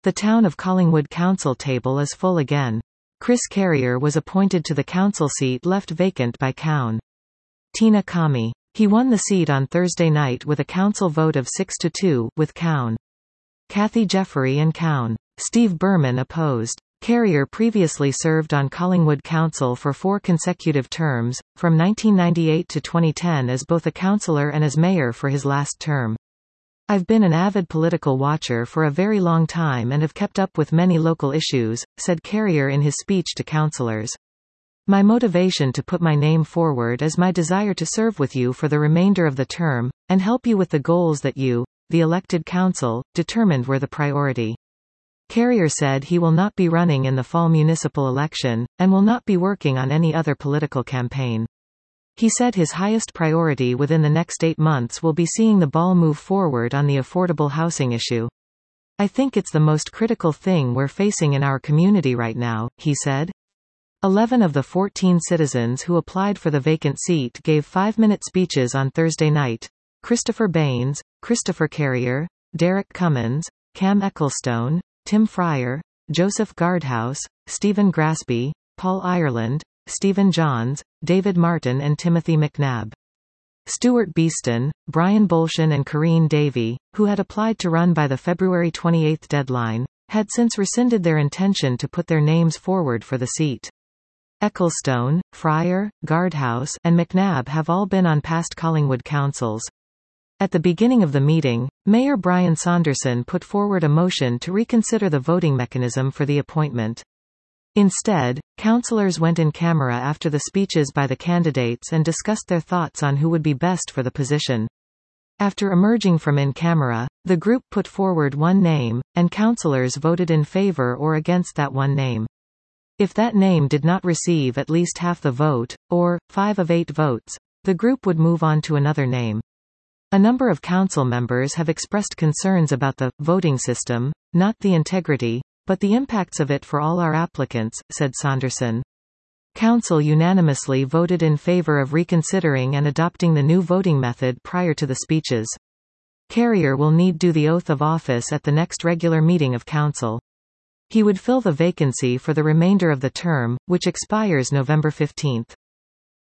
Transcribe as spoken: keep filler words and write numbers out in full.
The town of Collingwood council table is full again. Chris Carrier was appointed to the council seat left vacant by Cown. Tina Kami. He won the seat on Thursday night with a council vote of six to two, with Cown. Kathy Jeffery and Cown. Steve Berman opposed. Carrier previously served on Collingwood Council for four consecutive terms, from nineteen ninety-eight to twenty ten as both a councillor and as mayor for his last term. I've been an avid political watcher for a very long time and have kept up with many local issues, said Carrier in his speech to councillors. My motivation to put my name forward is my desire to serve with you for the remainder of the term, and help you with the goals that you, the elected council, determined were the priority. Carrier said he will not be running in the fall municipal election, and will not be working on any other political campaign. He said his highest priority within the next eight months will be seeing the ball move forward on the affordable housing issue. I think it's the most critical thing we're facing in our community right now, he said. Eleven of the fourteen citizens who applied for the vacant seat gave five-minute speeches on Thursday night. Christopher Baines, Christopher Carrier, Derek Cummins, Cam Ecclestone, Tim Fryer, Joseph Guardhouse, Stephen Graspy, Paul Ireland, Stephen Johns, David Martin and Timothy McNabb. Stuart Beeston, Brian Bolshan and Corrine Davey, who had applied to run by the February twenty-eighth deadline, had since rescinded their intention to put their names forward for the seat. Ecclestone, Fryer, Guardhouse, and McNabb have all been on past Collingwood councils. At the beginning of the meeting, Mayor Brian Saunderson put forward a motion to reconsider the voting mechanism for the appointment. Instead, councillors went in camera after the speeches by the candidates and discussed their thoughts on who would be best for the position. After emerging from in camera, the group put forward one name, and councillors voted in favour or against that one name. If that name did not receive at least half the vote, or five of eight votes, the group would move on to another name. A number of council members have expressed concerns about the voting system, not the integrity, but the impacts of it for all our applicants, said Saunderson. Council unanimously voted in favour of reconsidering and adopting the new voting method prior to the speeches. Carrier will need do the oath of office at the next regular meeting of council. He would fill the vacancy for the remainder of the term, which expires November fifteenth.